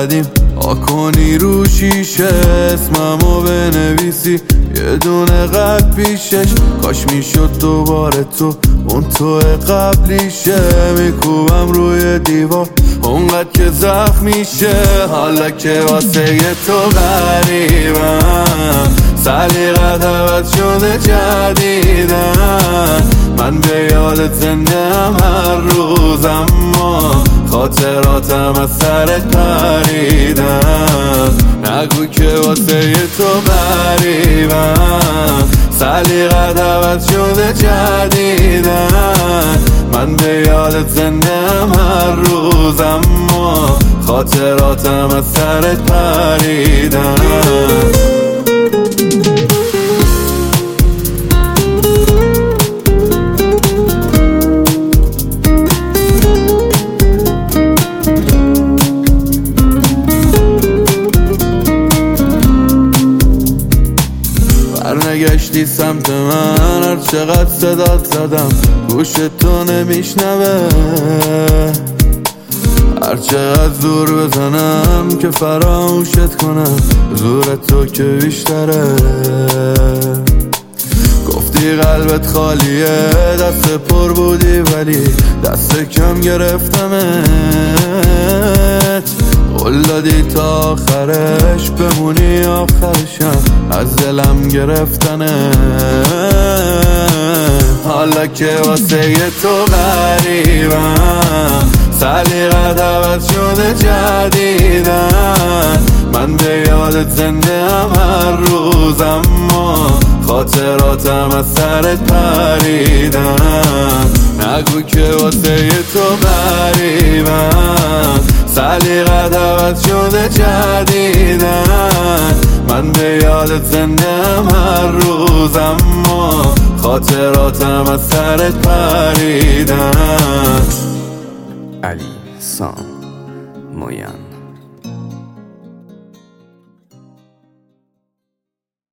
قدیم آکنی رو شیشه اسممو بنویسی یه دونه قلب پیشش کاش میشد دوباره تو اون تو قبلیشه میکوبم روی دیوار اونقدر که زخم میشه حالا که واسه تو غریبم سلیقت عوض شده جدیدن من به یادت زنده هم هر روز اما خاطراتم از سرت پریدن نگو که واسه تو غریبم سلیقت عوض شده جدیدن من به یادت زنده هم هر روز اما خاطراتم از سرت پریدن برنگشتی سمت من هر چقدر صدات زدم گوش تو نمیشنوه هر چقدر زور بزنم که فراموشت کنم زور تو که بیشتره گفتی قلبت خالیه دست پر بودی ولی دست کم گرفتمت قول دادی تا آخرش بمونی آخرشم از دلم گرفتنه حالا که واسه تو غریبم سلیقت عوض شده جدیدن من به یادت زنده هم هر روز اما خاطراتم از سرت پریدن نگو که واسه تو غریبم سلیقت عوض شده جدیدن من به یادت زنده هم هر روز اما خاطراتم از سرت پریدن علی سام مویان